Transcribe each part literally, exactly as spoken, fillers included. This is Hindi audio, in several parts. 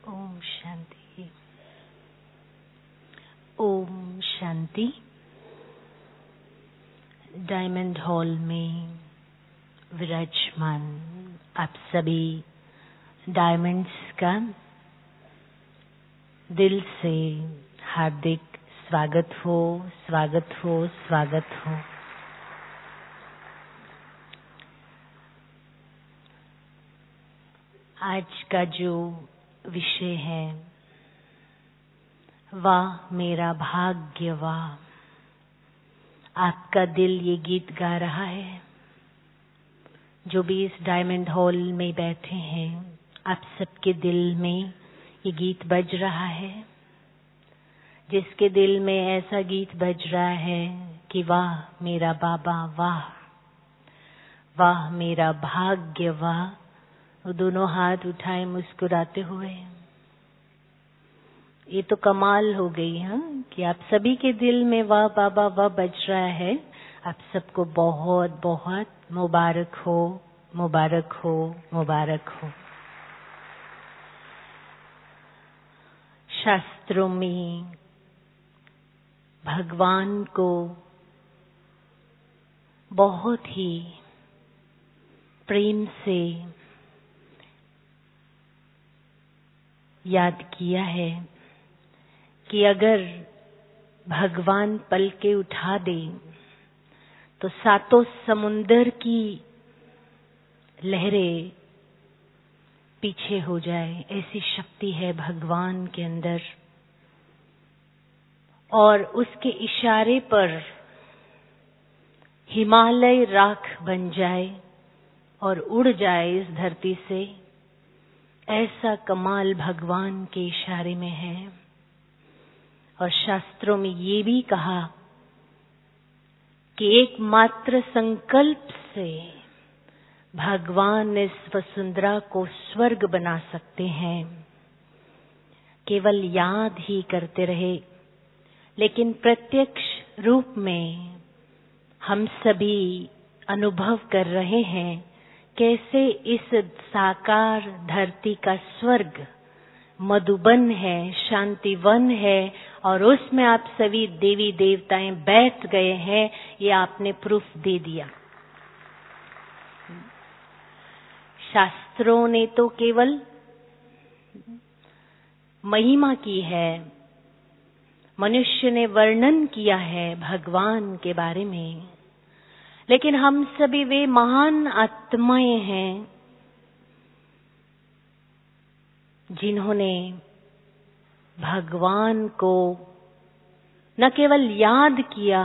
ओम शांति। ओम शांति। डायमंड हॉल में विराजमान आप सभी डायमंड्स का दिल से हार्दिक स्वागत हो, स्वागत हो, स्वागत हो। आज का जो विषय है, वाह मेरा भाग्य वाह। आपका दिल ये गीत गा रहा है। जो भी इस डायमंड हॉल में बैठे हैं, आप सबके दिल में ये गीत बज रहा है। जिसके दिल में ऐसा गीत बज रहा है कि वाह मेरा बाबा वाह, वाह मेरा भाग्य वाह, वो दोनों हाथ उठाए मुस्कुराते हुए। ये तो कमाल हो गई है कि आप सभी के दिल में वाह बाबा वाह बज रहा है। आप सबको बहुत बहुत मुबारक हो, मुबारक हो, मुबारक हो। शास्त्रों में भगवान को बहुत ही प्रेम से याद किया है कि अगर भगवान पलके उठा दे तो सातों समुंदर की लहरें पीछे हो जाए, ऐसी शक्ति है भगवान के अंदर। और उसके इशारे पर हिमालय राख बन जाए और उड़ जाए इस धरती से, ऐसा कमाल भगवान के इशारे में है। और शास्त्रों में ये भी कहा कि एकमात्र संकल्प से भगवान इस वसुंधरा को स्वर्ग बना सकते हैं। केवल याद ही करते रहे, लेकिन प्रत्यक्ष रूप में हम सभी अनुभव कर रहे हैं कैसे इस साकार धरती का स्वर्ग मधुबन है, शांतिवन है, और उसमें आप सभी देवी देवताएं बैठ गए हैं। ये आपने प्रूफ दे दिया। शास्त्रों ने तो केवल महिमा की है, मनुष्य ने वर्णन किया है भगवान के बारे में, लेकिन हम सभी वे महान आत्माएं हैं जिन्होंने भगवान को न केवल याद किया,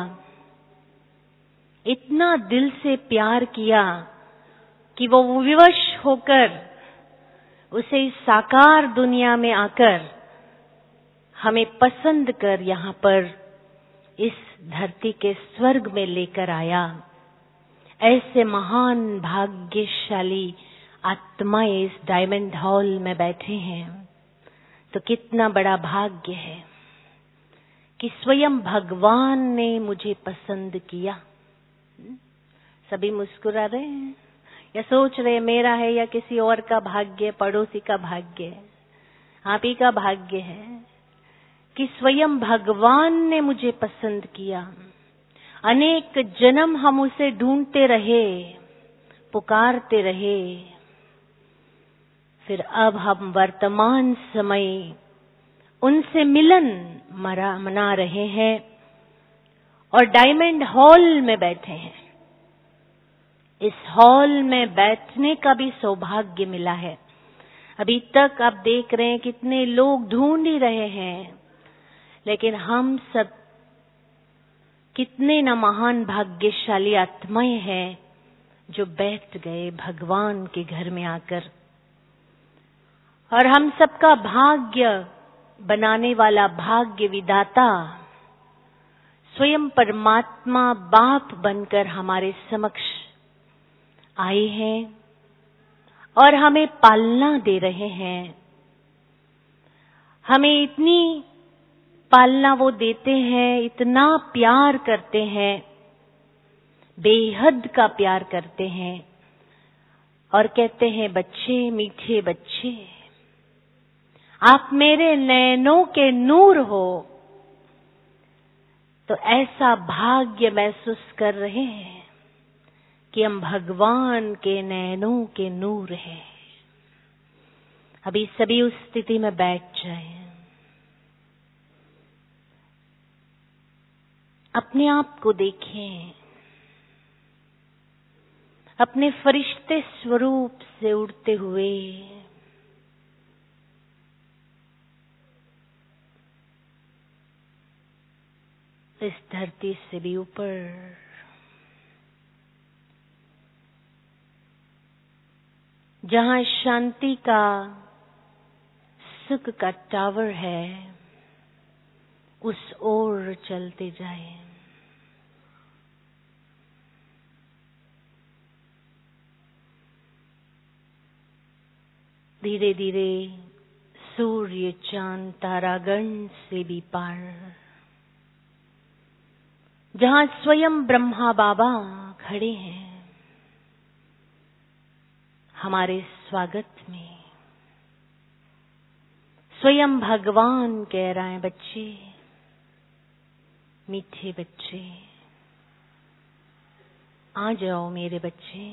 इतना दिल से प्यार किया कि वो विवश होकर उसे इस साकार दुनिया में आकर हमें पसंद कर यहाँ पर इस धरती के स्वर्ग में लेकर आया। ऐसे महान भाग्यशाली आत्माएं इस डायमंड हॉल में बैठे हैं। तो कितना बड़ा भाग्य है कि स्वयं भगवान ने मुझे पसंद किया। सभी मुस्कुरा रहे हैं या सोच रहे मेरा है या किसी और का भाग्य, पड़ोसी का भाग्य है, आप ही का भाग्य है कि स्वयं भगवान ने मुझे पसंद किया। अनेक जन्म हम उसे ढूंढते रहे, पुकारते रहे, फिर अब हम वर्तमान समय उनसे मिलन मरा मना रहे हैं और डायमंड हॉल में बैठे हैं। इस हॉल में बैठने का भी सौभाग्य मिला है। अभी तक आप देख रहे हैं कितने लोग ढूंढ ही रहे हैं, लेकिन हम सब कितने न महान भाग्यशाली आत्माएं हैं जो बैठ गए भगवान के घर में आकर। और हम सबका भाग्य बनाने वाला भाग्य विधाता स्वयं परमात्मा बाप बनकर हमारे समक्ष आए हैं और हमें पालना दे रहे हैं। हमें इतनी पालना वो देते हैं, इतना प्यार करते हैं, बेहद का प्यार करते हैं और कहते हैं बच्चे, मीठे बच्चे, आप मेरे नैनों के नूर हो, तो ऐसा भाग्य महसूस कर रहे हैं कि हम भगवान के नैनों के नूर हैं। अभी सभी उस स्थिति में बैठ जाएं। अपने आप को देखें, अपने फरिश्ते स्वरूप से उड़ते हुए इस धरती से भी ऊपर, जहां शांति का, सुख का टावर है, उस ओर चलते जाएं। धीरे धीरे सूर्य, चांद, तारागण से भी पार, जहां स्वयं ब्रह्मा बाबा खड़े हैं हमारे स्वागत में। स्वयं भगवान कह रहे हैं, बच्चे, मीठे बच्चे, आ जाओ मेरे बच्चे,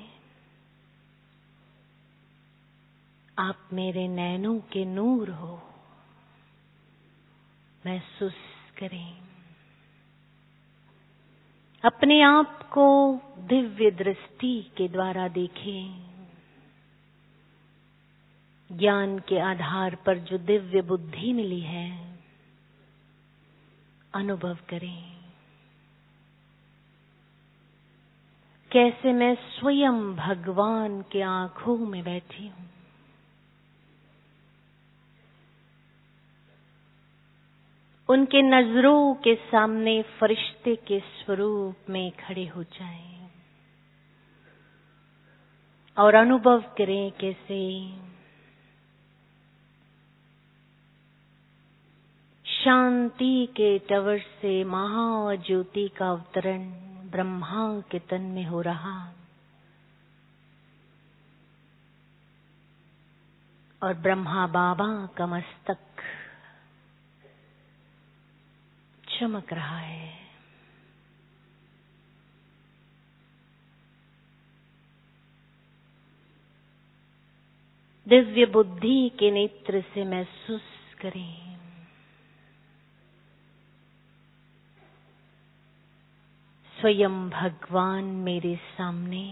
आप मेरे नैनों के नूर हो, महसूस करें। अपने आप को दिव्य दृष्टि के द्वारा देखें। ज्ञान के आधार पर जो दिव्य बुद्धि मिली है, अनुभव करें। कैसे मैं स्वयं भगवान के आंखों में बैठी हूं। उनके नजरों के सामने फरिश्ते के स्वरूप में खड़े हो जाएं और अनुभव करें कैसे शांति के टवर से महाज्योति का अवतरण ब्रह्मा के तन में हो रहा, और ब्रह्मा बाबा का मस्तक चमक रहा है। दिव्य बुद्धि के नेत्र से महसूस करें, स्वयं भगवान मेरे सामने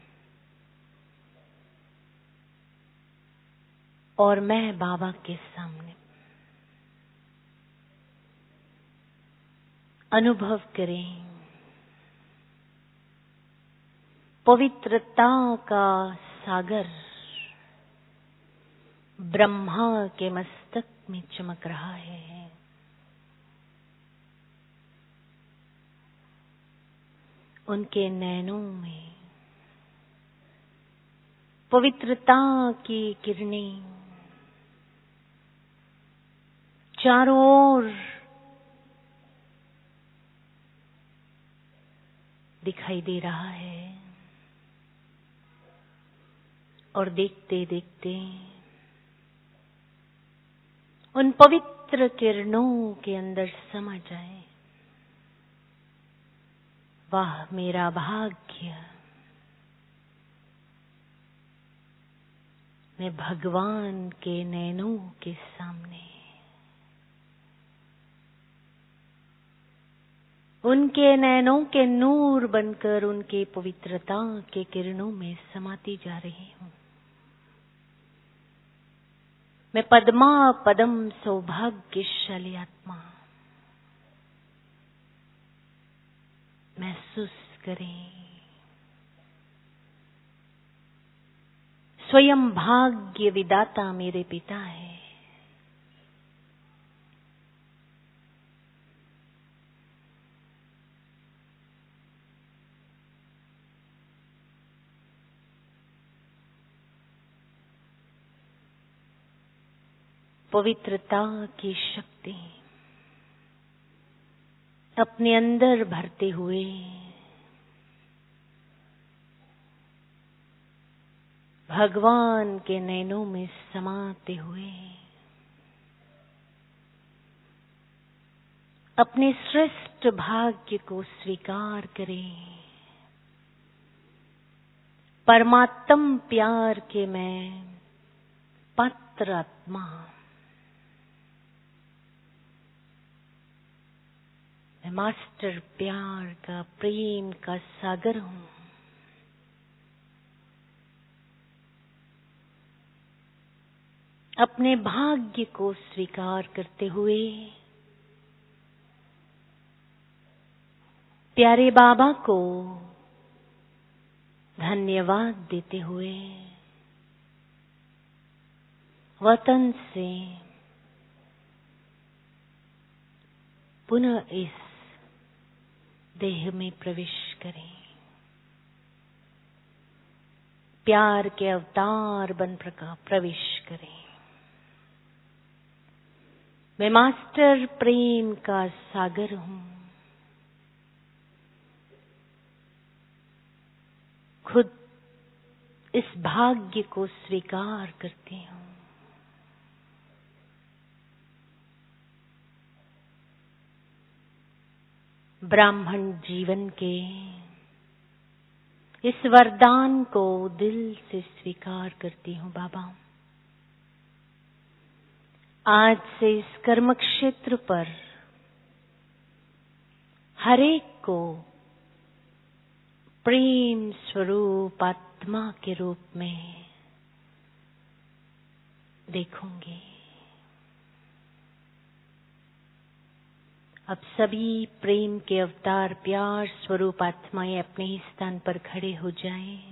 और मैं बाबा के सामने। अनुभव करें पवित्रता का सागर ब्रह्मा के मस्तक में चमक रहा है। उनके नैनों में पवित्रता की किरणें चारों ओर दिखाई दे रहा है, और देखते देखते उन पवित्र किरणों के अंदर समा जाए। वाह मेरा भाग्य, मैं भगवान के नैनों के सामने, उनके नैनों के नूर बनकर उनके पवित्रता के किरणों में समाती जा रही हूं। मैं पद्मा पदम सौभाग्यशाली आत्मा। महसूस करें स्वयं भाग्य विदाता मेरे पिता है। पवित्रता की शक्ति अपने अंदर भरते हुए भगवान के नैनों में समाते हुए अपने श्रेष्ठ भाग्य को स्वीकार करें। परमात्म प्यार के मैं पात्र आत्मा, मैं मास्टर प्यार का, प्रेम का सागर हूं। अपने भाग्य को स्वीकार करते हुए प्यारे बाबा को धन्यवाद देते हुए वतन से पुनः इस देह में प्रवेश करें। प्यार के अवतार बन प्रका प्रवेश करें। मैं मास्टर प्रेम का सागर हूं। खुद इस भाग्य को स्वीकार करती हूं। ब्राह्मण जीवन के इस वरदान को दिल से स्वीकार करती हूं बाबा। आज से इस कर्म क्षेत्र पर हर एक को प्रेम स्वरूप आत्मा के रूप में देखूंगी। अब सभी प्रेम के अवतार प्यार स्वरूप आत्माएं अपने ही स्थान पर खड़े हो जाएं।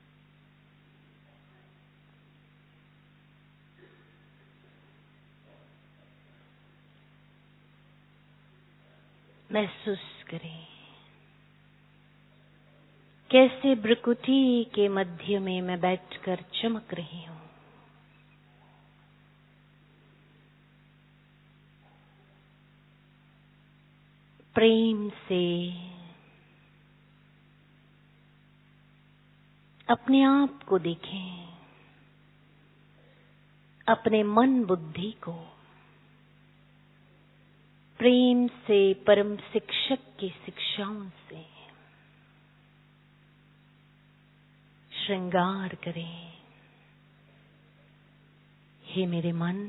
महसूस करें कैसे भ्रुकुटी के मध्य में मैं बैठकर चमक रही हूं। प्रेम से अपने आप को देखें, अपने मन बुद्धि को प्रेम से परम शिक्षक की शिक्षाओं से श्रृंगार करें। हे मेरे मन,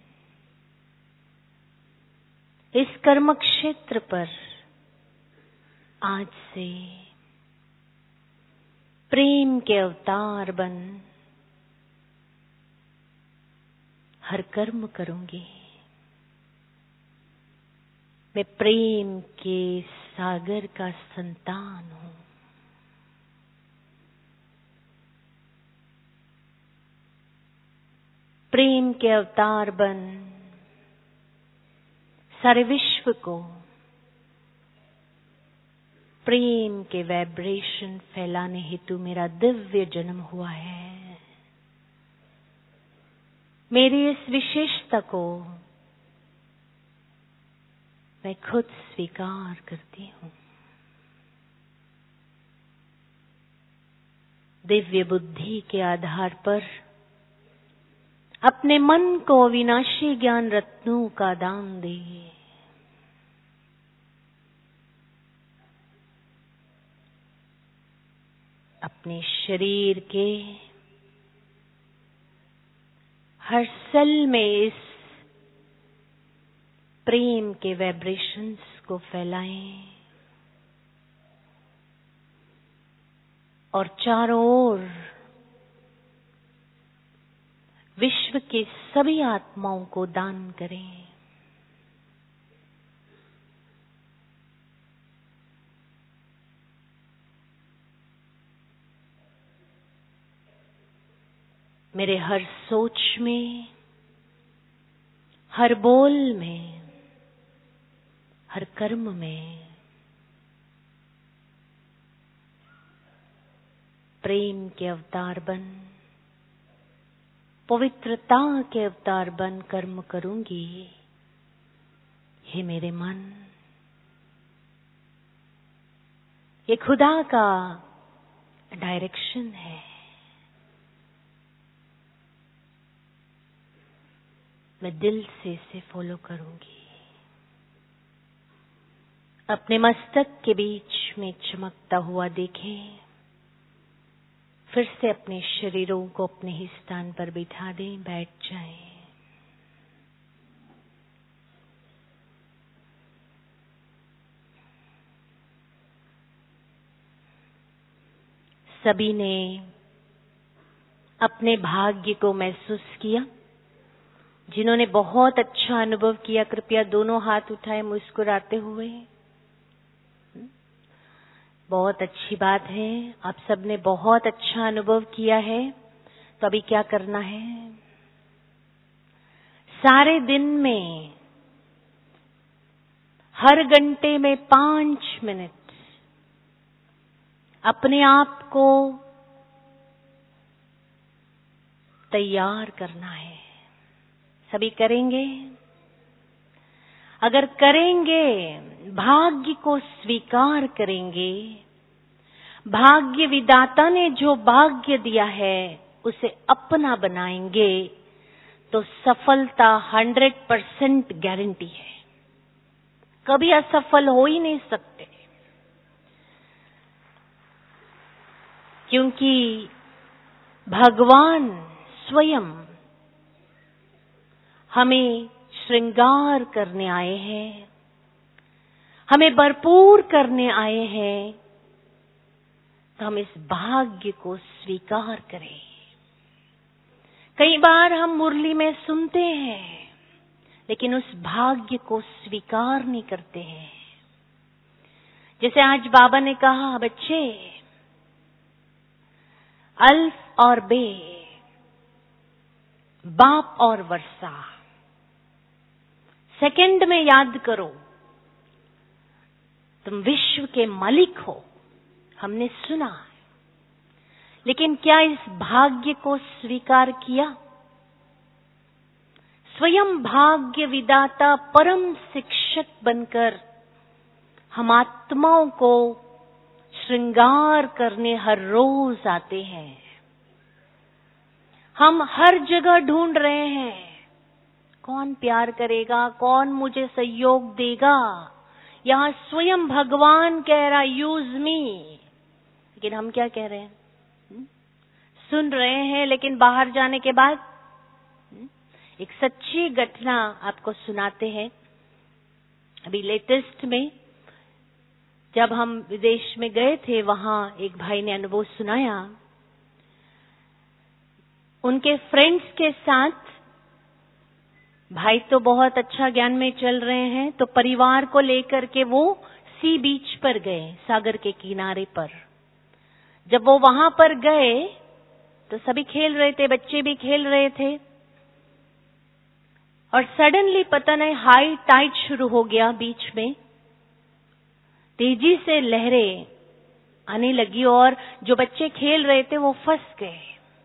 इस कर्म क्षेत्र पर आज से प्रेम के अवतार बन हर कर्म करूंगी। मैं प्रेम के सागर का संतान हूं। प्रेम के अवतार बन सारे विश्व को प्रेम के वाइब्रेशन फैलाने हेतु मेरा दिव्य जन्म हुआ है। मेरी इस विशेषता को मैं खुद स्वीकार करती हूं। दिव्य बुद्धि के आधार पर अपने मन को अविनाशी ज्ञान रत्नों का दान दे। अपने शरीर के हर सेल में इस प्रेम के वाइब्रेशंस को फैलाएं और चारों ओर विश्व के सभी आत्माओं को दान करें। मेरे हर सोच में, हर बोल में, हर कर्म में प्रेम के अवतार बन, पवित्रता के अवतार बन कर्म करूंगी। हे मेरे मन, ये खुदा का डायरेक्शन है। मैं दिल से इसे फॉलो करूंगी। अपने मस्तक के बीच में चमकता हुआ देखें। फिर से अपने शरीरों को अपने ही स्थान पर बिठा दें, बैठ जाएं। सभी ने अपने भाग्य को महसूस किया। जिन्होंने बहुत अच्छा अनुभव किया, कृपया दोनों हाथ उठाएं मुस्कुराते हुए। बहुत अच्छी बात है, आप सबने बहुत अच्छा अनुभव किया है। तो अभी क्या करना है? सारे दिन में हर घंटे में पांच मिनट अपने आप को तैयार करना है। सभी करेंगे? अगर करेंगे, भाग्य को स्वीकार करेंगे, भाग्य विधाता ने जो भाग्य दिया है उसे अपना बनाएंगे, तो सफलता हंड्रेड परसेंट गारंटी है। कभी असफल हो ही नहीं सकते, क्योंकि भगवान स्वयं हमें श्रृंगार करने आए हैं, हमें भरपूर करने आए हैं। तो हम इस भाग्य को स्वीकार करें। कई बार हम मुरली में सुनते हैं, लेकिन उस भाग्य को स्वीकार नहीं करते हैं। जैसे आज बाबा ने कहा, बच्चे अल्फ और बे, बाप और वर्षा, सेकंड में याद करो, तुम विश्व के मालिक हो। हमने सुना, लेकिन क्या इस भाग्य को स्वीकार किया? स्वयं भाग्य विधाता परम शिक्षक बनकर हम आत्माओं को श्रृंगार करने हर रोज आते हैं। हम हर जगह ढूंढ रहे हैं, कौन प्यार करेगा, कौन मुझे सहयोग देगा। यहां स्वयं भगवान कह रहा, यूज मी। लेकिन हम क्या कह रहे हैं? सुन रहे हैं, लेकिन बाहर जाने के बाद एक सच्ची घटना आपको सुनाते हैं। अभी लेटेस्ट में जब हम विदेश में गए थे, वहां एक भाई ने अनुभव सुनाया। उनके फ्रेंड्स के साथ, भाई तो बहुत अच्छा ज्ञान में चल रहे हैं, तो परिवार को लेकर के वो सी बीच पर गए, सागर के किनारे पर। जब वो वहां पर गए तो सभी खेल रहे थे, बच्चे भी खेल रहे थे, और सडनली पता नहीं हाई टाइड शुरू हो गया। बीच में तेजी से लहरें आने लगी और जो बच्चे खेल रहे थे वो फंस गए।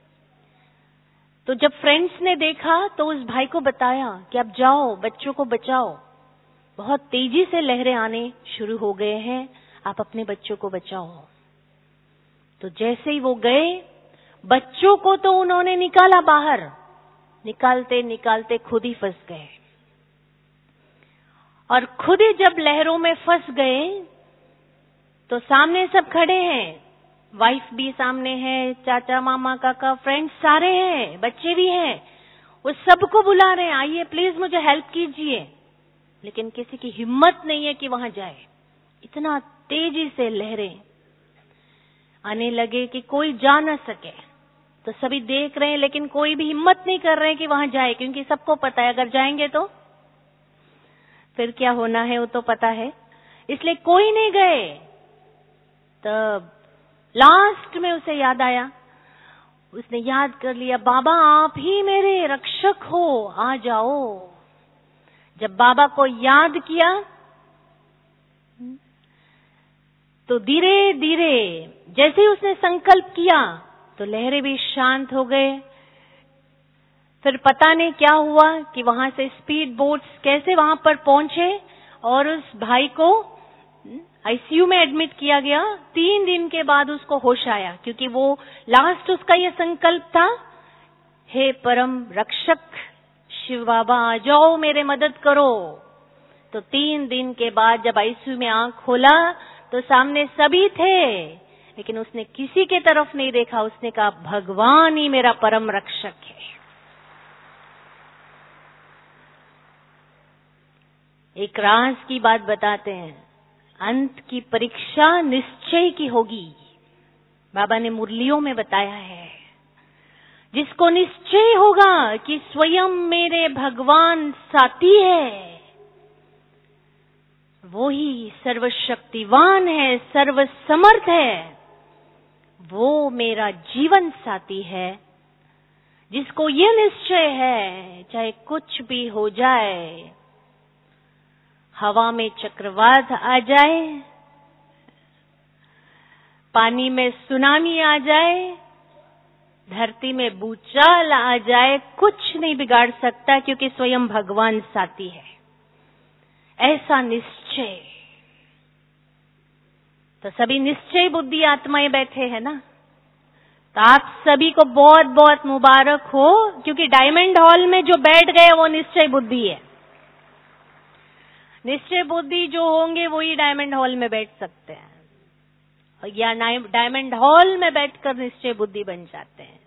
तो जब फ्रेंड्स ने देखा तो उस भाई को बताया कि अब जाओ, बच्चों को बचाओ, बहुत तेजी से लहरें आने शुरू हो गए हैं, आप अपने बच्चों को बचाओ। तो जैसे ही वो गए, बच्चों को तो उन्होंने निकाला बाहर, निकालते निकालते खुद ही फंस गए। और खुद ही जब लहरों में फंस गए तो सामने सब खड़े हैं, वाइफ भी सामने है, चाचा मामा काका फ्रेंड्स सारे हैं, बच्चे भी हैं। वो सबको बुला रहे हैं, आइए प्लीज मुझे हेल्प कीजिए। लेकिन किसी की हिम्मत नहीं है कि वहां जाए। इतना तेजी से लहरें आने लगे कि कोई जा न सके। तो सभी देख रहे हैं, लेकिन कोई भी हिम्मत नहीं कर रहे हैं कि वहां जाए, क्योंकि सबको पता है अगर जाएंगे तो फिर क्या होना है वो तो पता है। इसलिए कोई नहीं गए। तब लास्ट में उसे याद आया, उसने याद कर लिया, बाबा आप ही मेरे रक्षक हो, आ जाओ। जब बाबा को याद किया तो धीरे धीरे जैसे ही उसने संकल्प किया तो लहरें भी शांत हो गए। फिर पता नहीं क्या हुआ कि वहां से स्पीड बोट्स कैसे वहां पर पहुंचे और उस भाई को आईसीयू में एडमिट किया गया। तीन दिन के बाद उसको होश आया, क्योंकि वो लास्ट उसका ये संकल्प था, हे परम रक्षक शिव बाबा आ जाओ, मेरे मदद करो। तो तीन दिन के बाद जब आईसीयू में आंख खोला तो सामने सभी थे, लेकिन उसने किसी के तरफ नहीं देखा। उसने कहा भगवान ही मेरा परम रक्षक है। एक राज की बात बताते हैं, अंत की परीक्षा निश्चय की होगी। बाबा ने मुरलियों में बताया है, जिसको निश्चय होगा कि स्वयं मेरे भगवान साथी है, वो ही सर्वशक्तिवान है, सर्वसमर्थ है, वो मेरा जीवन साथी है। जिसको ये निश्चय है चाहे कुछ भी हो जाए, हवा में चक्रवात आ जाए, पानी में सुनामी आ जाए, धरती में भूचाल आ जाए, कुछ नहीं बिगाड़ सकता, क्योंकि स्वयं भगवान साथी है। ऐसा निश्चय। तो सभी निश्चय बुद्धि आत्माएं बैठे हैं ना, तो आप सभी को बहुत बहुत मुबारक हो, क्योंकि डायमंड हॉल में जो बैठ गए वो निश्चय बुद्धि है। निश्चय बुद्धि जो होंगे वही डायमंड हॉल में बैठ सकते हैं, या डायमंड हॉल में बैठकर निश्चय बुद्धि बन जाते हैं।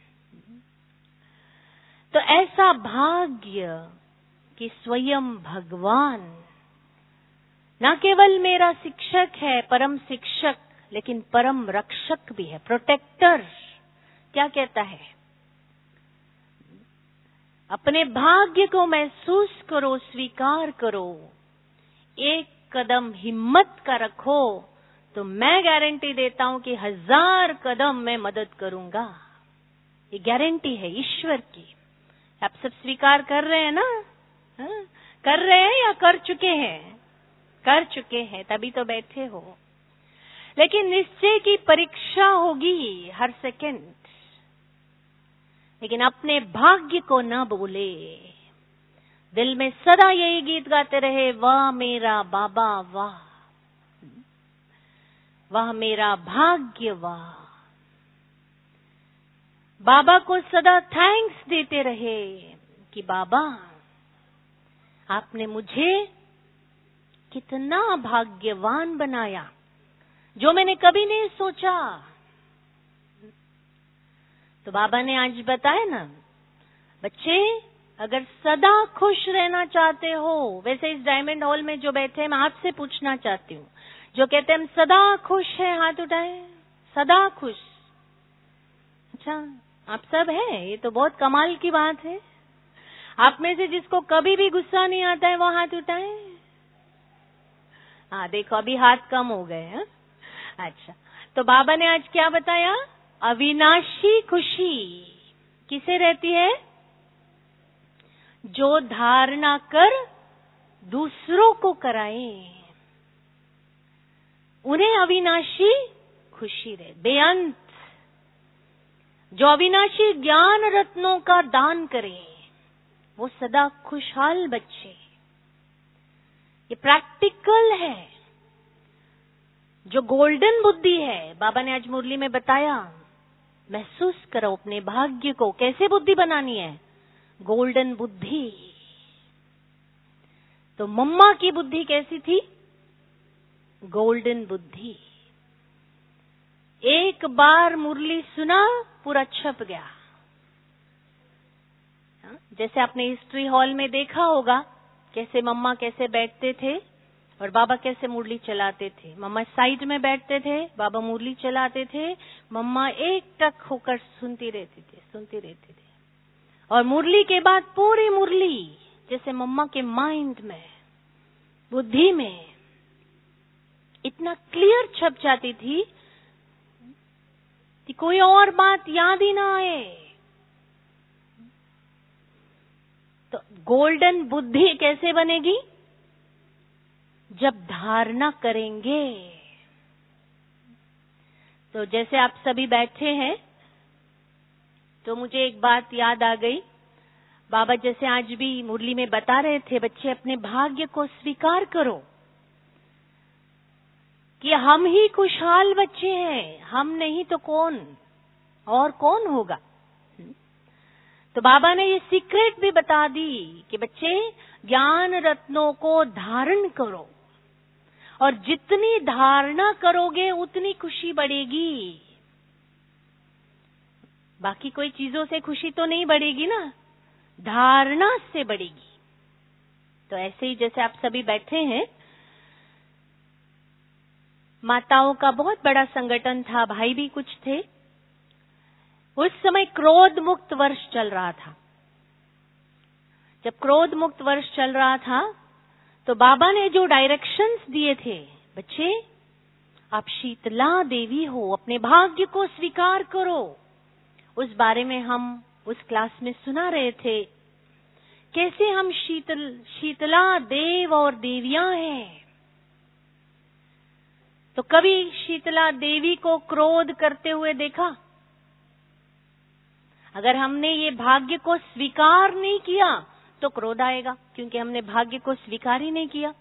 तो ऐसा भाग्य कि स्वयं भगवान न केवल मेरा शिक्षक है, परम शिक्षक, लेकिन परम रक्षक भी है, प्रोटेक्टर। क्या कहता है? अपने भाग्य को महसूस करो, स्वीकार करो, एक कदम हिम्मत का रखो, तो मैं गारंटी देता हूं कि हजार कदम मैं मदद करूंगा। ये गारंटी है ईश्वर की। आप सब स्वीकार कर रहे हैं ना? हा? कर रहे हैं या कर चुके हैं? कर चुके हैं, तभी तो बैठे हो। लेकिन निश्चय की परीक्षा होगी हर सेकंड, लेकिन अपने भाग्य को न भूले। दिल में सदा यही गीत गाते रहे, वाह मेरा बाबा वाह, वाह मेरा भाग्य वाह। बाबा को सदा थैंक्स देते रहे कि बाबा आपने मुझे कितना भाग्यवान बनाया, जो मैंने कभी नहीं सोचा। तो बाबा ने आज बताया ना, बच्चे अगर सदा खुश रहना चाहते हो, वैसे इस डायमंड हॉल में जो बैठे हैं, मैं आपसे पूछना चाहती हूँ, जो कहते हैं हम सदा खुश हैं, हाथ उठाए। सदा खुश। अच्छा, आप सब हैं, ये तो बहुत कमाल की बात है। आप में से जिसको कभी भी गुस्सा नहीं आता है वो हाथ उठाए। हाँ देखो, अभी हाथ कम हो गए हैं। अच्छा, तो बाबा ने आज क्या बताया? अविनाशी खुशी किसे रहती है? जो धारणा कर दूसरों को कराए, उन्हें अविनाशी खुशी रहे। बेअंत जो अविनाशी ज्ञान रत्नों का दान करे, वो सदा खुशहाल बच्चे। ये प्रैक्टिकल है। जो गोल्डन बुद्धि है, बाबा ने आज मुरली में बताया, महसूस करो अपने भाग्य को। कैसे बुद्धि बनानी है? गोल्डन बुद्धि। तो मम्मा की बुद्धि कैसी थी? गोल्डन बुद्धि। एक बार मुरली सुना, पूरा छप गया। जैसे आपने हिस्ट्री हॉल में देखा होगा, कैसे मम्मा कैसे बैठते थे और बाबा कैसे मुरली चलाते थे। मम्मा साइड में बैठते थे, बाबा मुरली चलाते थे, मम्मा एक टक होकर सुनती रहती थी सुनती रहती थी और मुरली के बाद पूरी मुरली जैसे मम्मा के माइंड में, बुद्धि में इतना क्लियर छप जाती थी कि कोई और बात याद ही ना आए। तो गोल्डन बुद्धि कैसे बनेगी? जब धारणा करेंगे। तो जैसे आप सभी बैठे हैं, तो मुझे एक बात याद आ गई। बाबा जैसे आज भी मुरली में बता रहे थे, बच्चे अपने भाग्य को स्वीकार करो कि हम ही खुशहाल बच्चे हैं, हम नहीं तो कौन और कौन होगा। तो बाबा ने ये सीक्रेट भी बता दी कि बच्चे ज्ञान रत्नों को धारण करो, और जितनी धारणा करोगे उतनी खुशी बढ़ेगी। बाकी कोई चीजों से खुशी तो नहीं बढ़ेगी ना, धारणा से बढ़ेगी। तो ऐसे ही जैसे आप सभी बैठे हैं, माताओं का बहुत बड़ा संगठन था, भाई भी कुछ थे। उस समय क्रोध मुक्त वर्ष चल रहा था। जब क्रोध मुक्त वर्ष चल रहा था तो बाबा ने जो डायरेक्शंस दिए थे, बच्चे आप शीतला देवी हो, अपने भाग्य को स्वीकार करो, उस बारे में हम उस क्लास में सुना रहे थे। कैसे हम शीतल शीतला देव और देवियां हैं। तो कभी शीतला देवी को क्रोध करते हुए देखा? अगर हमने ये भाग्य को स्वीकार नहीं किया तो क्रोध आएगा, क्योंकि हमने भाग्य को स्वीकार ही नहीं किया।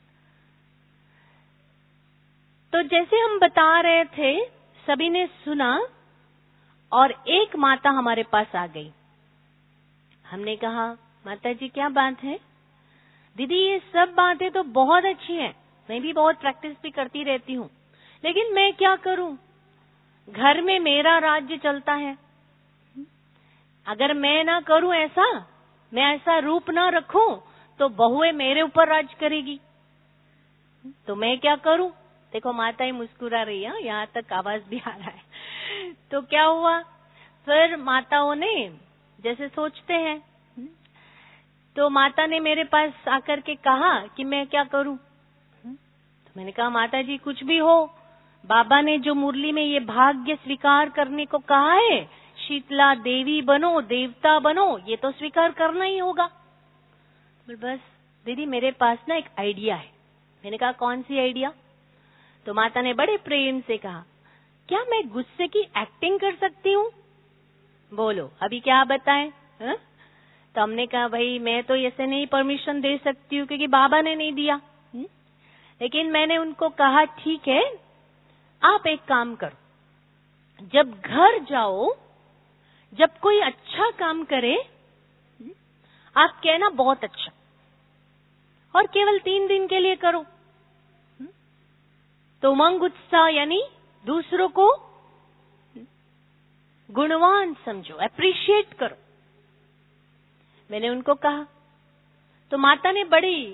तो जैसे हम बता रहे थे, सभी ने सुना और एक माता हमारे पास आ गई। हमने कहा, माता जी क्या बात है? दीदी ये सब बातें तो बहुत अच्छी हैं, मैं भी बहुत प्रैक्टिस भी करती रहती हूँ, लेकिन मैं क्या करूं? घर में मेरा राज्य चलता है। अगर मैं ना करूं ऐसा, मैं ऐसा रूप ना रखूं, तो बहुएं मेरे ऊपर राज करेगी। तो मैं क्या करूं? देखो माता ही मुस्कुरा रही है, यहाँ तक आवाज भी आ रहा है। तो क्या हुआ? फिर माताओं ने जैसे सोचते हैं, तो माता ने मेरे पास आकर के कहा कि मैं क्या करूं? तो मैंने कहा, माता जी कुछ भी हो, बाबा ने जो मुरली में ये भाग्य स्वीकार करने को कहा है, शीतला देवी बनो, देवता बनो, ये तो स्वीकार करना ही होगा। बस दीदी मेरे पास ना एक आइडिया है। मैंने कहा, कौन सी आइडिया? तो माता ने बड़े प्रेम से कहा, क्या मैं गुस्से की एक्टिंग कर सकती हूँ? बोलो अभी क्या बताएं? हा? तो हमने कहा, भाई मैं तो ऐसे नहीं परमिशन दे सकती हूँ, क्योंकि बाबा ने नहीं दिया। हुँ? लेकिन मैंने उनको कहा, ठीक है, आप एक काम करो, जब घर जाओ, जब कोई अच्छा काम करे, आप कहना बहुत अच्छा, और केवल तीन दिन के लिए करो। तो उमंग उत्साह यानी दूसरों को गुणवान समझो, अप्रिशिएट करो। मैंने उनको कहा। तो माता ने बड़ी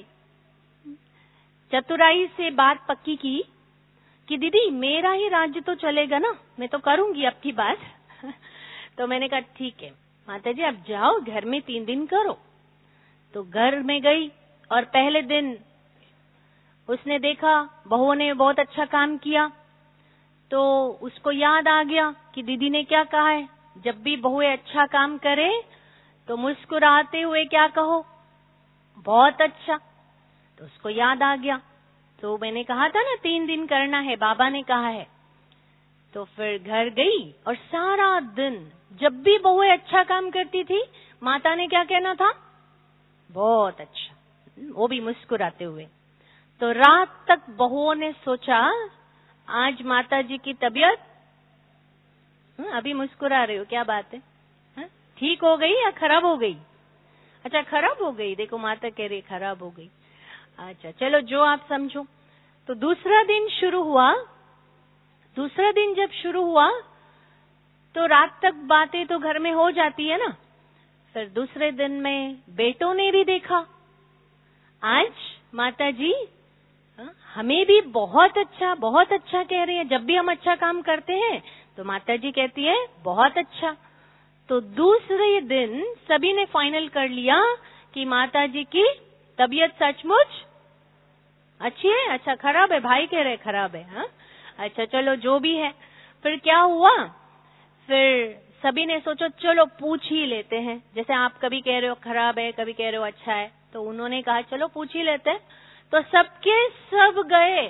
चतुराई से बात पक्की की कि दीदी मेरा ही राज्य तो चलेगा ना, मैं तो करूंगी अब की बात। तो मैंने कहा, ठीक है माता जी, अब जाओ घर में तीन दिन करो। तो घर में गई और पहले दिन उसने देखा बहुओं ने बहुत अच्छा काम किया, तो उसको याद आ गया कि दीदी ने क्या कहा है, जब भी बहुएं अच्छा काम करे तो मुस्कुराते हुए क्या कहो, बहुत अच्छा। तो उसको याद आ गया। तो मैंने कहा था ना तीन दिन करना है, बाबा ने कहा है। तो फिर घर गई और सारा दिन जब भी बहुएं अच्छा काम करती थी, माता ने क्या कहना था, बहुत अच्छा, वो भी मुस्कुराते हुए। तो रात तक बहुओं ने सोचा आज माता जी की तबीयत, अभी मुस्कुरा रहे हो, क्या बात है, हा? ठीक हो गई या खराब हो गई? अच्छा खराब हो गई, देखो माता कह रही खराब हो गई। अच्छा चलो जो आप समझो। तो दूसरा दिन शुरू हुआ। दूसरा दिन जब शुरू हुआ तो रात तक बातें तो घर में हो जाती है ना। फिर दूसरे दिन में बेटों ने भी देखा, आज माता जी हमें भी बहुत अच्छा बहुत अच्छा कह रहे हैं, जब भी हम अच्छा काम करते हैं तो माता जी कहती है बहुत अच्छा। तो दूसरे दिन सभी ने फाइनल कर लिया कि माता जी की तबीयत सचमुच अच्छी है। अच्छा खराब है, भाई कह रहे खराब है। हाँ अच्छा चलो जो भी है। फिर क्या हुआ, फिर सभी ने सोचो चलो पूछ ही लेते हैं, जैसे आप कभी कह रहे हो खराब है, कभी कह रहे हो अच्छा है, तो उन्होंने कहा चलो पूछ ही लेते हैं। तो सबके सब गए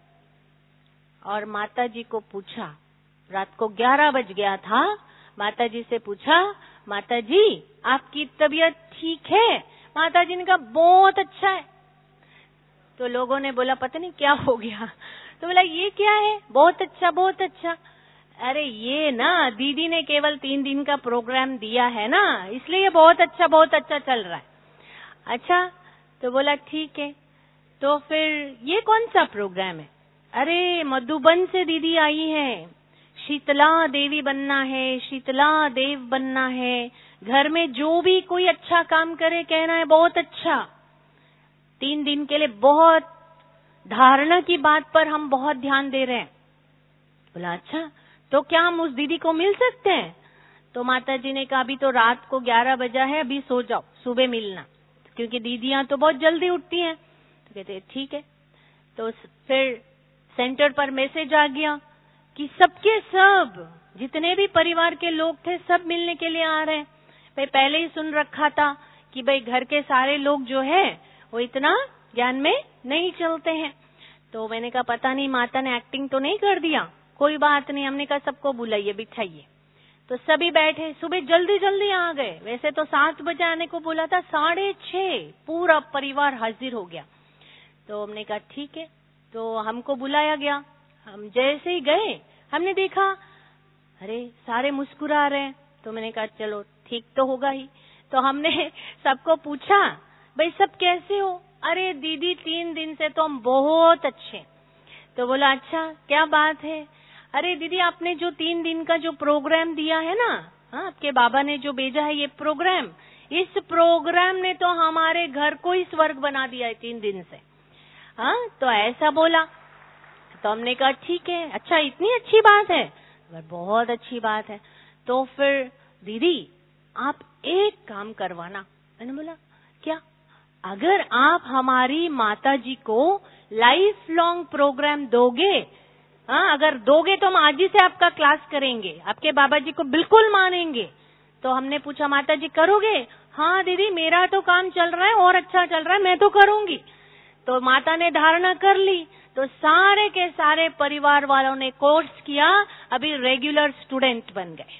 और माता जी को पूछा। रात को ग्यारह बज गया था। माता जी से पूछा, माता जी आपकी तबीयत ठीक है? माता जी ने कहा बहुत अच्छा है। तो लोगों ने बोला पता नहीं क्या हो गया। तो बोला ये क्या है बहुत अच्छा बहुत अच्छा? अरे ये ना दीदी ने केवल तीन दिन का प्रोग्राम दिया है ना, इसलिए बहुत अच्छा बहुत अच्छा चल रहा है। अच्छा तो बोला ठीक है। तो फिर ये कौन सा प्रोग्राम है? अरे मधुबन से दीदी आई है, शीतला देवी बनना है, शीतला देव बनना है, घर में जो भी कोई अच्छा काम करे कहना है बहुत अच्छा। तीन दिन के लिए बहुत धारणा की बात पर हम बहुत ध्यान दे रहे हैं। बोला अच्छा, तो क्या हम उस दीदी को मिल सकते हैं? तो माता जी ने कहा अभी तो रात को ग्यारह बजा है, अभी सो जाओ, सुबह मिलना, क्योंकि दीदियां तो बहुत जल्दी उठती हैं। तो कहते ठीक है। तो फिर सेंटर पर मैसेज आ गया कि सबके सब जितने भी परिवार के लोग थे सब मिलने के लिए आ रहे हैं। भाई पहले ही सुन रखा था कि भाई घर के सारे लोग जो है वो इतना ज्ञान में नहीं चलते हैं। तो मैंने कहा पता नहीं माता ने एक्टिंग तो नहीं कर दिया, कोई बात नहीं। हमने कहा सबको बुलाइए, बिठाइए। तो सभी बैठे, सुबह जल्दी जल्दी आ गए। वैसे तो सात बजे आने को बोला था, साढ़े छह पूरा परिवार हाजिर हो गया। तो हमने कहा ठीक है। तो हमको बुलाया गया। हम जैसे ही गए हमने देखा अरे सारे मुस्कुरा रहे हैं। तो मैंने कहा चलो ठीक तो होगा ही। तो हमने सबको पूछा भाई सब कैसे हो? अरे दीदी तीन दिन से तो हम बहुत अच्छे। तो बोला अच्छा क्या बात है? अरे दीदी आपने जो तीन दिन का जो प्रोग्राम दिया है ना, हाँ आपके बाबा ने जो भेजा है ये प्रोग्राम, इस प्रोग्राम ने तो हमारे घर को ही स्वर्ग बना दिया है तीन दिन से। हाँ तो ऐसा बोला। तो हमने कहा ठीक है, अच्छा इतनी अच्छी बात है? बहुत अच्छी बात है। तो फिर दीदी आप एक काम करवाना। मैंने बोला क्या? अगर आप हमारी माता जी को लाइफ लॉन्ग प्रोग्राम दोगे, हाँ अगर दोगे तो हम आज ही से आपका क्लास करेंगे, आपके बाबा जी को बिल्कुल मानेंगे। तो हमने पूछा माता जी करोगे? हाँ दीदी मेरा तो काम चल रहा है और अच्छा चल रहा है, मैं तो करूंगी। तो माता ने धारणा कर ली। तो सारे के सारे परिवार वालों ने कोर्स किया, अभी रेगुलर स्टूडेंट बन गए।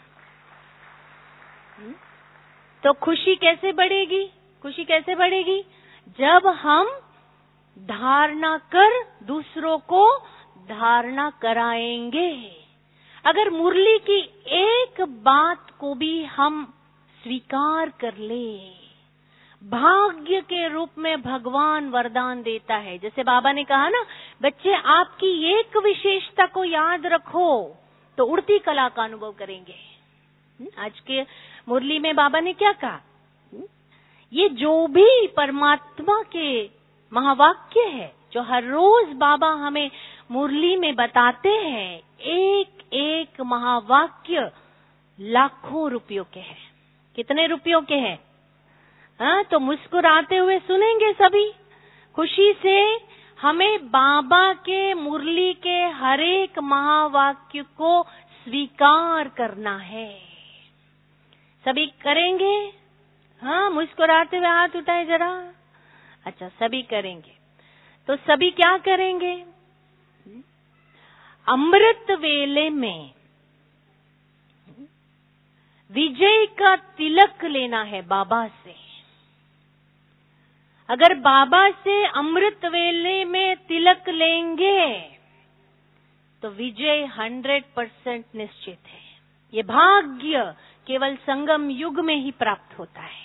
तो खुशी कैसे बढ़ेगी? खुशी कैसे बढ़ेगी? जब हम धारणा कर दूसरों को धारणा कराएंगे। अगर मुरली की एक बात को भी हम स्वीकार कर ले, भाग्य के रूप में भगवान वरदान देता है। जैसे बाबा ने कहा ना, बच्चे आपकी एक विशेषता को याद रखो तो उड़ती कला का अनुभव करेंगे। आज के मुरली में बाबा ने क्या कहा? ये जो भी परमात्मा के महावाक्य है जो हर रोज बाबा हमें मुरली में बताते हैं, एक एक महावाक्य लाखों रुपयों के हैं। कितने रुपयों के हैं? हाँ तो मुस्कुराते हुए सुनेंगे सभी खुशी से। हमें बाबा के मुरली के हर एक महावाक्य को स्वीकार करना है। सभी करेंगे? हाँ मुस्कुराते हुए हाथ उठाए जरा। अच्छा सभी करेंगे। तो सभी क्या करेंगे? अमृत वेले में विजय का तिलक लेना है बाबा से। अगर बाबा से अमृत वेले में तिलक लेंगे तो विजय हंड्रेड परसेंट निश्चित है। ये भाग्य केवल संगम युग में ही प्राप्त होता है।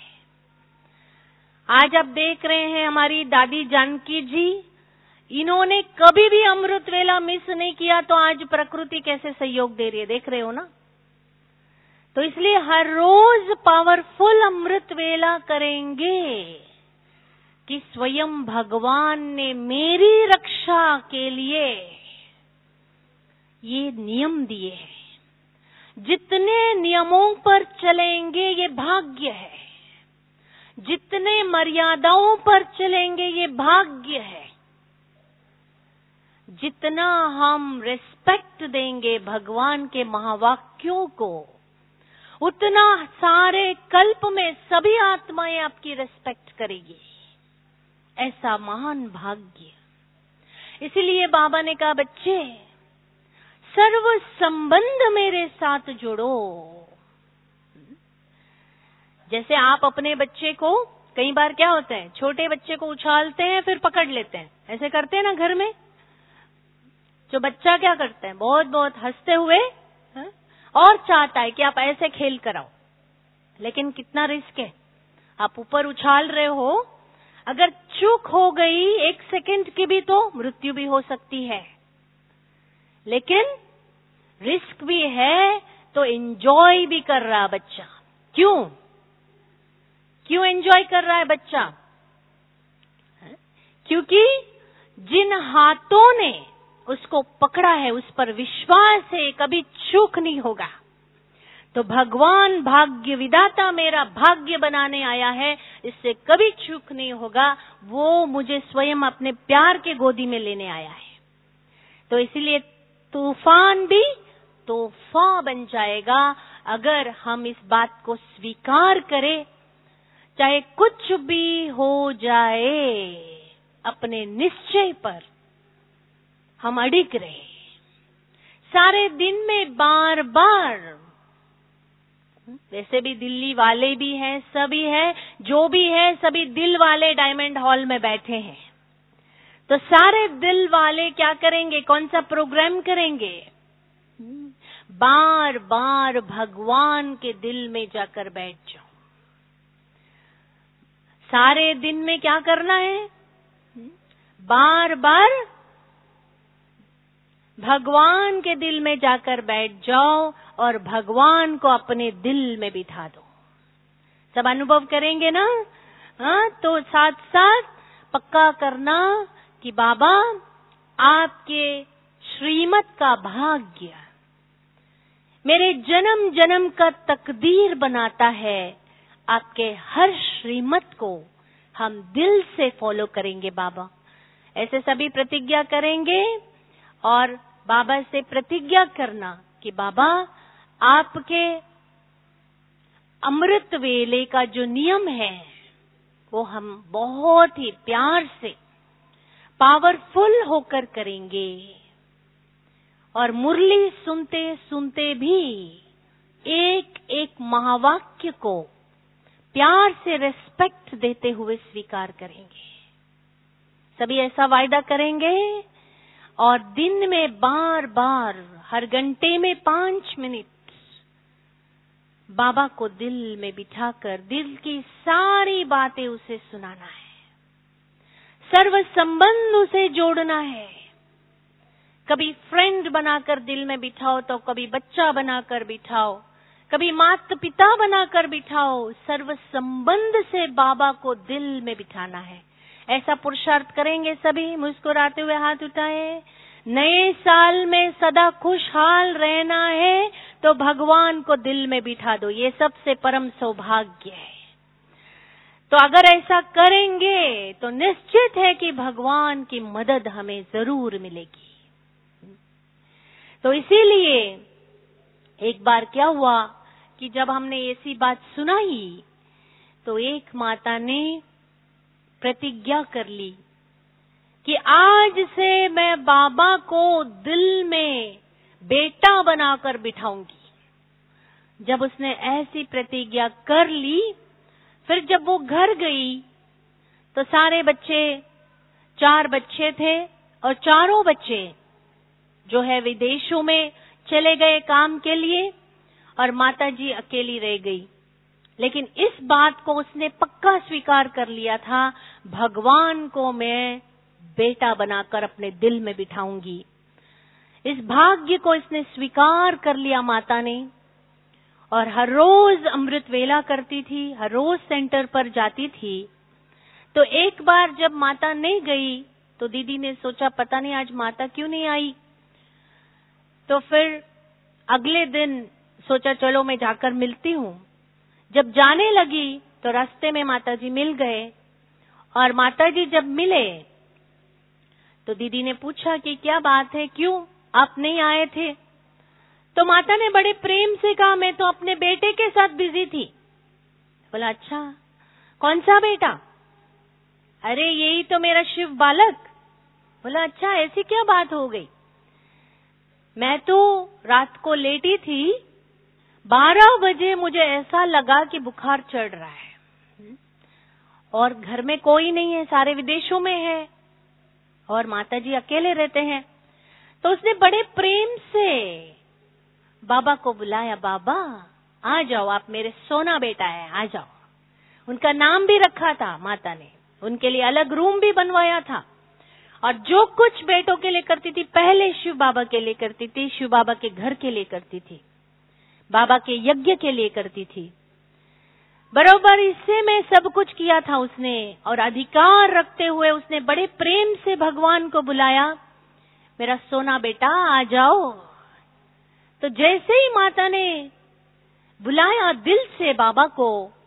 आज आप देख रहे हैं हमारी दादी जानकी जी, इन्होंने कभी भी अमृत वेला मिस नहीं किया, तो आज प्रकृति कैसे सहयोग दे रही है, देख रहे हो ना। तो इसलिए हर रोज पावरफुल अमृत वेला करेंगे कि स्वयं भगवान ने मेरी रक्षा के लिए ये नियम दिए हैं। जितने नियमों पर चलेंगे ये भाग्य है, जितने मर्यादाओं पर चलेंगे ये भाग्य है। जितना हम रिस्पेक्ट देंगे भगवान के महावाक्यों को, उतना सारे कल्प में सभी आत्माएं आपकी रिस्पेक्ट करेगी। ऐसा महान भाग्य। इसलिए बाबा ने कहा बच्चे सर्व संबंध मेरे साथ जोड़ो। जैसे आप अपने बच्चे को, कई बार क्या होता है, छोटे बच्चे को उछालते हैं फिर पकड़ लेते हैं, ऐसे करते हैं ना घर में। जो बच्चा क्या करता है, बहुत बहुत हंसते हुए है? और चाहता है कि आप ऐसे खेल कराओ, लेकिन कितना रिस्क है। आप ऊपर उछाल रहे हो, अगर चूक हो गई एक सेकंड की भी तो मृत्यु भी हो सकती है, लेकिन रिस्क भी है तो एंजॉय भी कर रहा बच्चा। क्यों क्यों एंजॉय कर रहा है बच्चा? क्योंकि जिन हाथों ने उसको पकड़ा है उस पर विश्वास है, कभी चूक नहीं होगा। तो भगवान भाग्य विधाता मेरा भाग्य बनाने आया है, इससे कभी चूक नहीं होगा। वो मुझे स्वयं अपने प्यार के गोदी में लेने आया है। तो इसलिए तूफान भी तूफान बन जाएगा अगर हम इस बात को स्वीकार करें। चाहे कुछ भी हो जाए, अपने निश्चय पर हम अडिग रहे। सारे दिन में बार बार, वैसे भी दिल्ली वाले भी हैं, सभी है, जो भी है सभी दिल वाले डायमंड हॉल में बैठे हैं। तो सारे दिल वाले क्या करेंगे? कौन सा प्रोग्राम करेंगे? बार बार भगवान के दिल में जाकर बैठ जाओ। सारे दिन में क्या करना है? बार बार भगवान के दिल में जाकर बैठ जाओ और भगवान को अपने दिल में बिठा दो। सब अनुभव करेंगे ना? हाँ, तो साथ साथ पक्का करना कि बाबा आपके श्रीमत का भाग्य मेरे जन्म जन्म का तकदीर बनाता है। आपके हर श्रीमत को हम दिल से फॉलो करेंगे बाबा। ऐसे सभी प्रतिज्ञा करेंगे और बाबा से प्रतिज्ञा करना कि बाबा आपके अमृत वेले का जो नियम है वो हम बहुत ही प्यार से पावरफुल होकर करेंगे। और मुरली सुनते सुनते भी एक एक महावाक्य को प्यार से रिस्पेक्ट देते हुए स्वीकार करेंगे। सभी ऐसा वायदा करेंगे और दिन में बार बार, हर घंटे में पांच मिनट बाबा को दिल में बिठाकर दिल की सारी बातें उसे सुनाना है। सर्व संबंध उसे जोड़ना है। कभी फ्रेंड बनाकर दिल में बिठाओ, तो कभी बच्चा बनाकर बिठाओ, कभी माता पिता बनाकर बिठाओ। सर्व संबंध से बाबा को दिल में बिठाना है। ऐसा पुरुषार्थ करेंगे सभी। मुस्कुराते हुए हाथ उठाए। नए साल में सदा खुशहाल रहना है तो भगवान को दिल में बिठा दो। ये सबसे परम सौभाग्य है। तो अगर ऐसा करेंगे तो निश्चित है कि भगवान की मदद हमें जरूर मिलेगी। तो इसीलिए एक बार क्या हुआ कि जब हमने ऐसी बात सुनाई तो एक माता ने प्रतिज्ञा कर ली कि आज से मैं बाबा को दिल में बेटा बनाकर बिठाऊंगी। जब उसने ऐसी प्रतिज्ञा कर ली, फिर जब वो घर गई तो सारे बच्चे, चार बच्चे थे और चारों बच्चे जो है विदेशों में चले गए काम के लिए और माताजी अकेली रह गई। लेकिन इस बात को उसने पक्का स्वीकार कर लिया था, भगवान को मैं बेटा बनाकर अपने दिल में बिठाऊंगी। इस भाग्य को इसने स्वीकार कर लिया माता ने। और हर रोज अमृत वेला करती थी, हर रोज सेंटर पर जाती थी। तो एक बार जब माता नहीं गई तो दीदी ने सोचा पता नहीं आज माता क्यों नहीं आई। तो फिर अगले दिन सोचा चलो मैं जाकर मिलती हूँ। जब जाने लगी तो रास्ते में माताजी मिल गए और माताजी जब मिले तो दीदी ने पूछा कि क्या बात है, क्यों आप नहीं आए थे? तो माता ने बड़े प्रेम से कहा मैं तो अपने बेटे के साथ बिजी थी। बोला अच्छा, कौन सा बेटा? अरे यही तो मेरा शिव बालक। बोला अच्छा, ऐसी क्या बात हो गई? मैं तो रात को लेटी थी, बारह बजे मुझे ऐसा लगा कि बुखार चढ़ रहा है और घर में कोई नहीं है, सारे विदेशों में है और माताजी अकेले रहते हैं। तो उसने बड़े प्रेम से बाबा को बुलाया, बाबा आ जाओ, आप मेरे सोना बेटा है, आ जाओ। उनका नाम भी रखा था माता ने, उनके लिए अलग रूम भी बनवाया था। और जो कुछ बेटों के लिए करती थी, पहले शिव बाबा के लिए करती थी, शिव बाबा के घर के लिए करती थी, बाबा के यज्ञ के लिए करती थी। बरोबर इससे में सब कुछ किया था उसने। और अधिकार रखते हुए उसने बड़े प्रेम से भगवान को बुलाया, मेरा सोना बेटा आ जाओ। तो जैसे ही माता ने बुलाया दिल से बाबा को,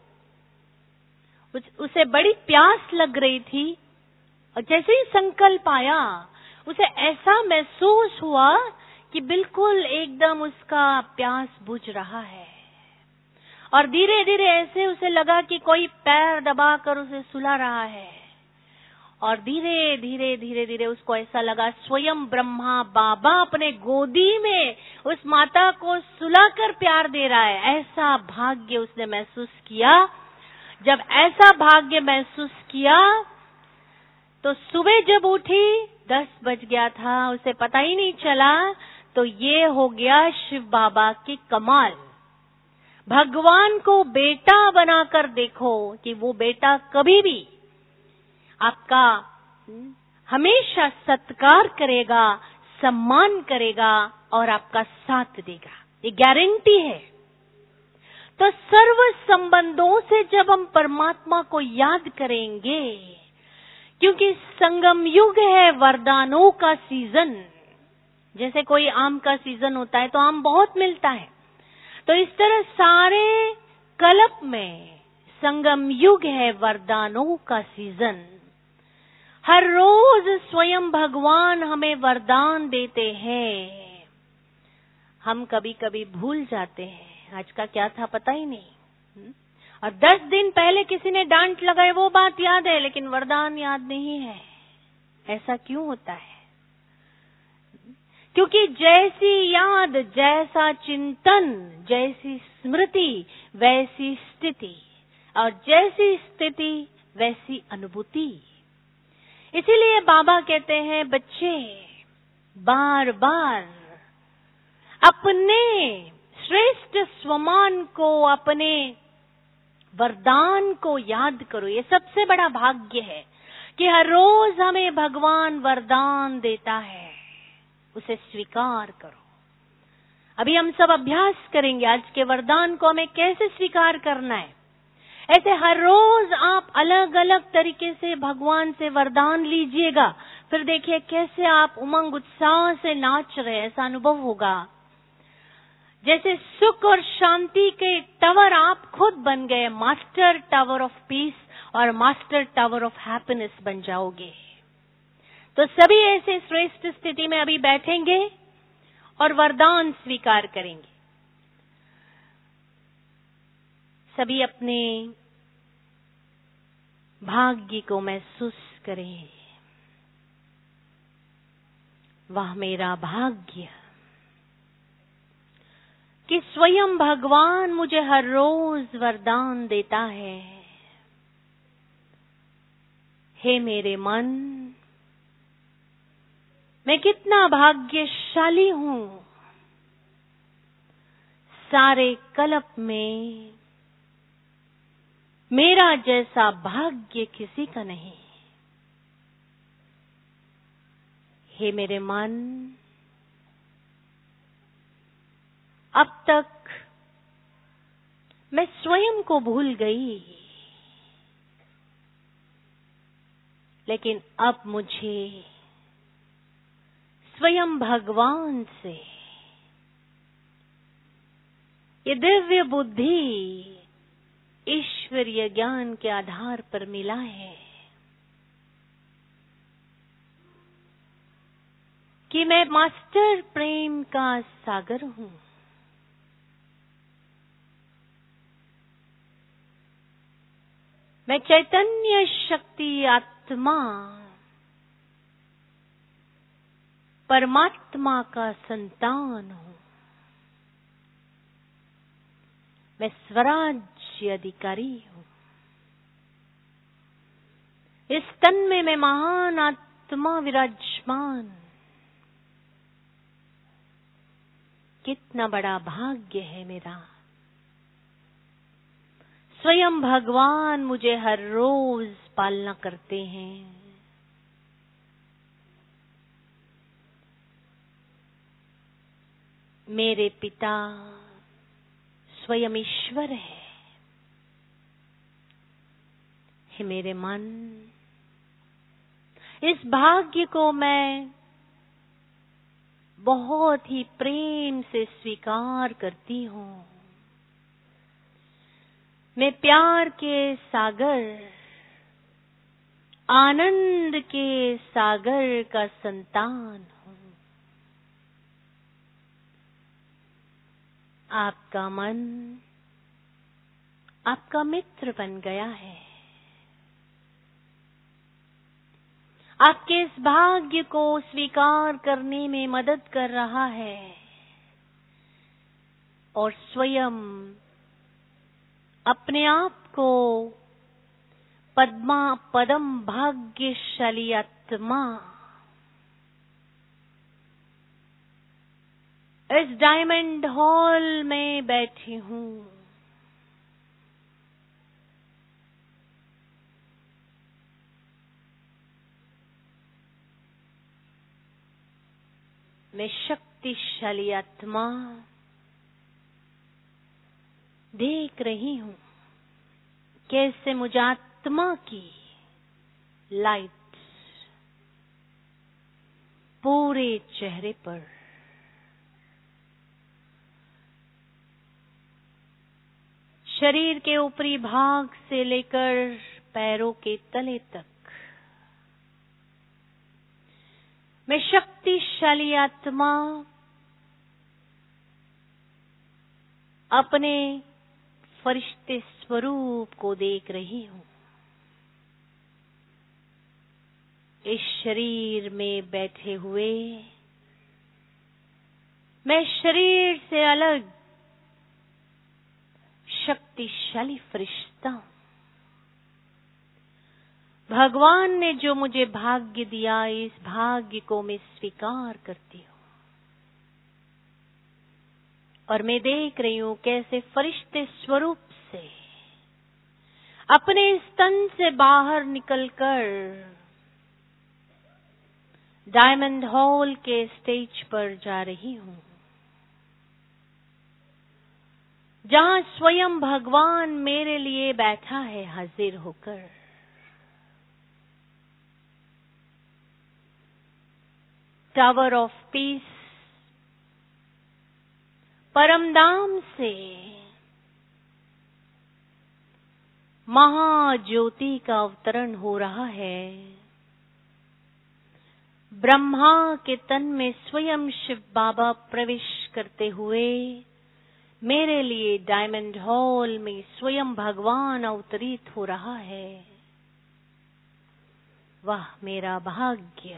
उसे बड़ी प्यास लग रही थी। और जैसे ही संकल्प आया, उसे ऐसा महसूस हुआ कि बिल्कुल एकदम उसका प्यास बुझ रहा है। और धीरे धीरे ऐसे उसे लगा कि कोई पैर दबाकर उसे सुला रहा है। और धीरे धीरे धीरे धीरे उसको ऐसा लगा स्वयं ब्रह्मा बाबा अपने गोदी में उस माता को सुलाकर प्यार दे रहा है। ऐसा भाग्य उसने महसूस किया। जब ऐसा भाग्य महसूस किया तो सुबह जब उठी दस बज गया था, उसे पता ही नहीं चला। तो ये हो गया शिव बाबा की कमाल। भगवान को बेटा बनाकर देखो कि वो बेटा कभी भी आपका हमेशा सत्कार करेगा, सम्मान करेगा और आपका साथ देगा, ये गारंटी है। तो सर्व संबंधों से जब हम परमात्मा को याद करेंगे, क्योंकि संगम युग है वरदानों का सीजन। जैसे कोई आम का सीजन होता है तो आम बहुत मिलता है, तो इस तरह सारे कल्प में संगम युग है वरदानों का सीजन। हर रोज स्वयं भगवान हमें वरदान देते हैं। हम कभी कभी भूल जाते हैं, आज का क्या था पता ही नहीं। और दस दिन पहले किसी ने डांट लगाई वो बात याद है, लेकिन वरदान याद नहीं है। ऐसा क्यों होता है? क्योंकि जैसी याद, जैसा चिंतन, जैसी स्मृति वैसी स्थिति, और जैसी स्थिति वैसी अनुभूति। इसीलिए बाबा कहते हैं बच्चे बार बार अपने श्रेष्ठ स्वमान को, अपने वरदान को याद करो। ये सबसे बड़ा भाग्य है कि हर रोज हमें भगवान वरदान देता है, उसे स्वीकार करो। अभी हम सब अभ्यास करेंगे आज के वरदान को हमें कैसे स्वीकार करना है। ऐसे हर रोज आप अलग अलग तरीके से भगवान से वरदान लीजिएगा, फिर देखिए कैसे आप उमंग उत्साह से नाच रहे, ऐसा अनुभव होगा। जैसे सुख और शांति के टावर आप खुद बन गए, मास्टर टावर ऑफ पीस और मास्टर टावर ऑफ हैप्पीनेस बन जाओगे। तो सभी ऐसे श्रेष्ठ स्थिति में अभी बैठेंगे और वरदान स्वीकार करेंगे। सभी अपने भाग्य को महसूस करें। वह मेरा भाग्य कि स्वयं भगवान मुझे हर रोज वरदान देता है। हे मेरे मन, मैं कितना भाग्यशाली हूं। सारे कल्प में मेरा जैसा भाग्य किसी का नहीं। हे मेरे मन, अब तक मैं स्वयं को भूल गई, लेकिन अब मुझे स्वयं भगवान से ये दिव्य बुद्धि ईश्वरीय ज्ञान के आधार पर मिला है कि मैं मास्टर प्रेम का सागर हूं। मैं चैतन्य शक्ति आत्मा परमात्मा का संतान हूं। मैं स्वराज्य अधिकारी हूं। इस तन में मैं महान आत्मा विराजमान। कितना बड़ा भाग्य है मेरा। स्वयं भगवान मुझे हर रोज पालना करते हैं। मेरे पिता स्वयं ईश्वर है। हे मेरे मन, इस भाग्य को मैं बहुत ही प्रेम से स्वीकार करती हूँ। मैं प्यार के सागर, आनंद के सागर का संतान हूँ। आपका मन आपका मित्र बन गया है। आपके इस भाग्य को स्वीकार करने में मदद कर रहा है और स्वयं अपने आप को पद्मा पदम भाग्यशाली आत्मा इस डायमंड हॉल में बैठी हूँ। मैं शक्तिशाली आत्मा देख रही हूँ कैसे मुझे आत्मा की लाइट पूरे चेहरे पर शरीर के ऊपरी भाग से लेकर पैरों के तले तक मैं शक्तिशाली आत्मा अपने फरिश्ते स्वरूप को देख रही हूँ। इस शरीर में बैठे हुए मैं शरीर से अलग शक्तिशाली फरिश्ता हूँ। भगवान ने जो मुझे भाग्य दिया, इस भाग्य को मैं स्वीकार करती हूँ और मैं देख रही हूँ कैसे फरिश्ते स्वरूप से अपने स्तन से बाहर निकलकर डायमंड हॉल के स्टेज पर जा रही हूँ, जहाँ स्वयं भगवान मेरे लिए बैठा है हाजिर होकर। टावर ऑफ पीस परमधाम से महाज्योति का अवतरण हो रहा है। ब्रह्मा के तन में स्वयं शिव बाबा प्रवेश करते हुए मेरे लिए डायमंड हॉल में स्वयं भगवान अवतरित हो रहा है। वाह मेरा भाग्य!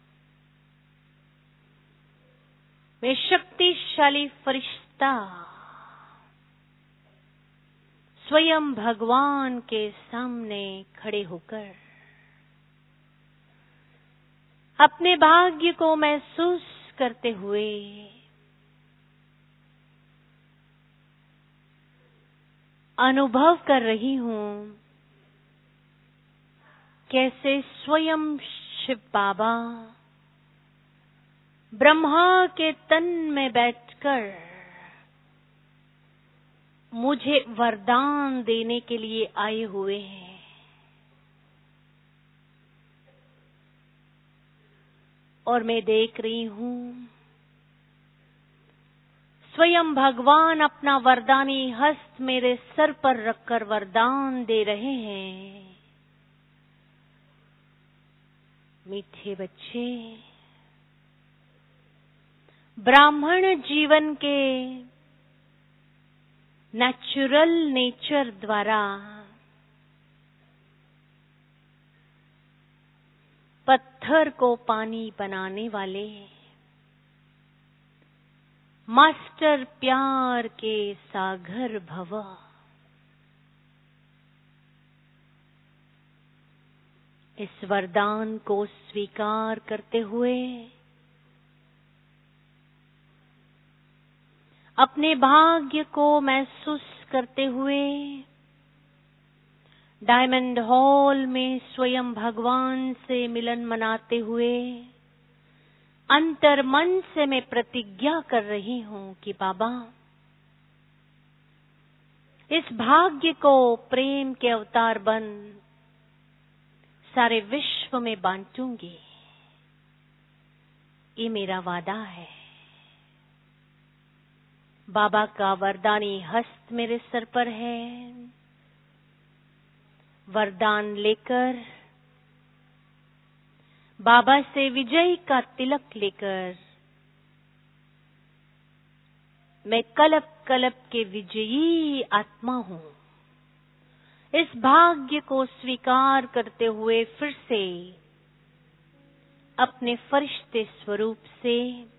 मैं शक्तिशाली फरिश्ता स्वयं भगवान के सामने खड़े होकर अपने भाग्य को महसूस करते हुए अनुभव कर रही हूँ कैसे स्वयं शिव बाबा ब्रह्मा के तन में बैठकर मुझे वरदान देने के लिए आए हुए हैं। और मैं देख रही हूँ स्वयं भगवान अपना वरदानी हस्त मेरे सर पर रखकर वरदान दे रहे हैं। मीठे बच्चे, ब्राह्मण जीवन के नेचुरल नेचर द्वारा पत्थर को पानी बनाने वाले मास्टर प्यार के सागर भव, इस वरदान को स्वीकार करते हुए अपने भाग्य को महसूस करते हुए डायमंड हॉल में स्वयं भगवान से मिलन मनाते हुए अंतर मन से मैं प्रतिज्ञा कर रही हूं कि बाबा, इस भाग्य को प्रेम के अवतार बन सारे विश्व में बांटूंगी। ये मेरा वादा है। बाबा का वरदानी हस्त मेरे सर पर है। वरदान लेकर, बाबा से विजय का तिलक लेकर मैं कलप कलप के विजयी आत्मा हूं। इस भाग्य को स्वीकार करते हुए फिर से अपने फरिश्ते स्वरूप से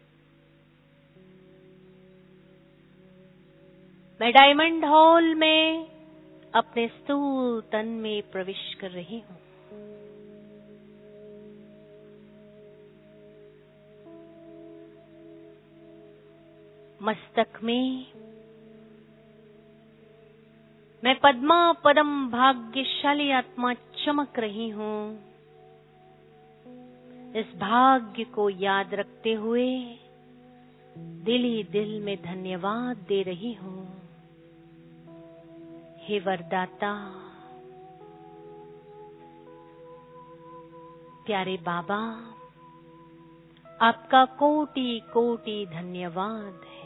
मैं डायमंड हॉल में अपने स्थूल तन में प्रवेश कर रही हूं। मस्तक में मैं पद्मा पदम भाग्यशाली आत्मा चमक रही हूं। इस भाग्य को याद रखते हुए दिल ही दिल में धन्यवाद दे रही हूं। हे वरदाता, प्यारे बाबा, आपका कोटि कोटि धन्यवाद है।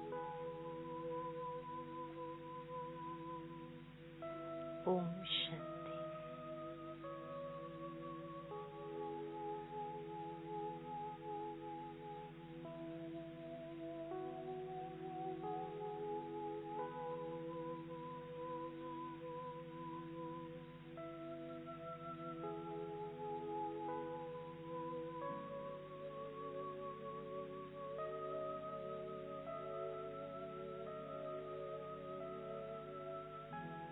ओम शांति।